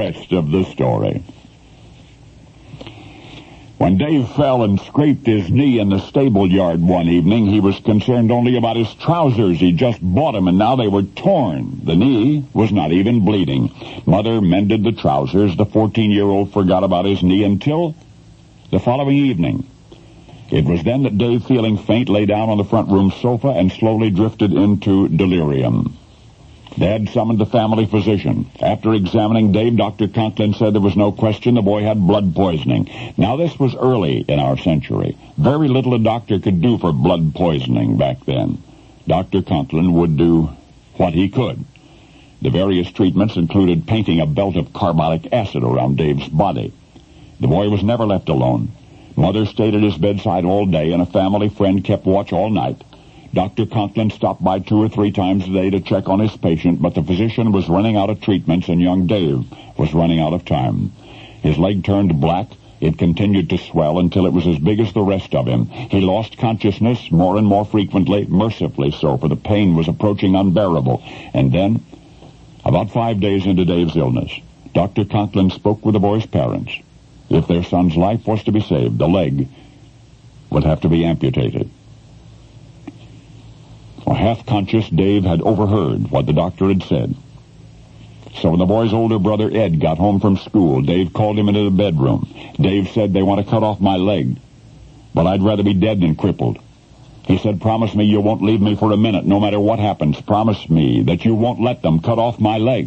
rest of the story. When Dave fell and scraped his knee in the stable yard one evening, he was concerned only about his trousers. He just bought them, and now they were torn. The knee was not even bleeding. Mother mended the trousers. The 14-year-old forgot about his knee until the following evening. It was then that Dave, feeling faint, lay down on the front room sofa and slowly drifted into delirium. Dad summoned the family physician. After examining Dave, Dr. Conklin said there was no question the boy had blood poisoning. Now, this was early in our century. Very little a doctor could do for blood poisoning back then. Dr. Conklin would do what he could. The various treatments included painting a belt of carbolic acid around Dave's body. The boy was never left alone. Mother stayed at his bedside all day, and a family friend kept watch all night. Dr. Conklin stopped by 2 or 3 times a day to check on his patient, but the physician was running out of treatments, and young Dave was running out of time. His leg turned black. It continued to swell until it was as big as the rest of him. He lost consciousness more and more frequently, mercifully so, for the pain was approaching unbearable. And then, about 5 days into Dave's illness, Dr. Conklin spoke with the boy's parents. If their son's life was to be saved, the leg would have to be amputated. Half-conscious, Dave had overheard what the doctor had said. So when the boy's older brother, Ed, got home from school, Dave called him into the bedroom. Dave said, "They want to cut off my leg, but I'd rather be dead than crippled." He said, "Promise me you won't leave me for a minute, no matter what happens. Promise me that you won't let them cut off my leg."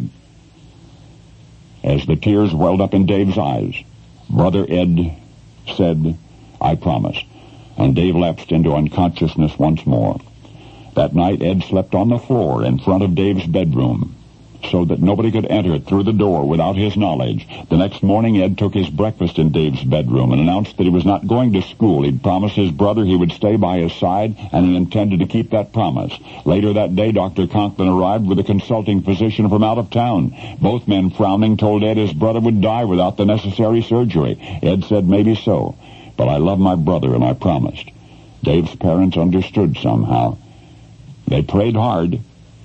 As the tears welled up in Dave's eyes, Brother Ed said, "I promise," and Dave lapsed into unconsciousness once more. That night, Ed slept on the floor in front of Dave's bedroom so that nobody could enter through the door without his knowledge. The next morning, Ed took his breakfast in Dave's bedroom and announced that he was not going to school. He'd promised his brother he would stay by his side, and he intended to keep that promise. Later that day, Dr. Conklin arrived with a consulting physician from out of town. Both men, frowning, told Ed his brother would die without the necessary surgery. Ed said, "Maybe so, but I love my brother, and I promised." Dave's parents understood somehow. They prayed hard.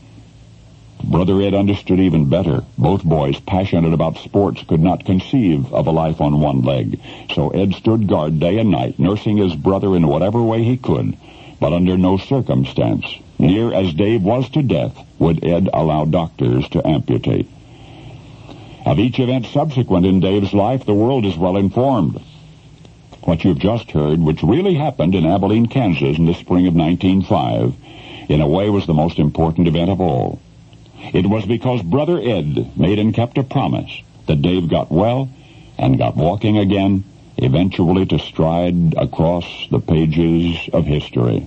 Brother Ed understood even better. Both boys, passionate about sports, could not conceive of a life on one leg. So Ed stood guard day and night, nursing his brother in whatever way he could. But under no circumstance, near as Dave was to death, would Ed allow doctors to amputate. Of each event subsequent in Dave's life, the world is well informed. What you've just heard, which really happened in Abilene, Kansas in the spring of 1905, in a way was the most important event of all. It was because Brother Ed made and kept a promise that Dave got well and got walking again, eventually to stride across the pages of history.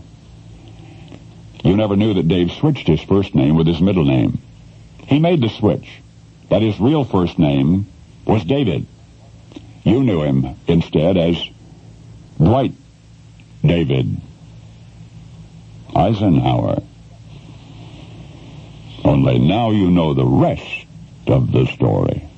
You never knew that Dave switched his first name with his middle name. He made the switch, but his real first name was David. You knew him instead as Dwight David Eisenhower. Only now you know the rest of the story.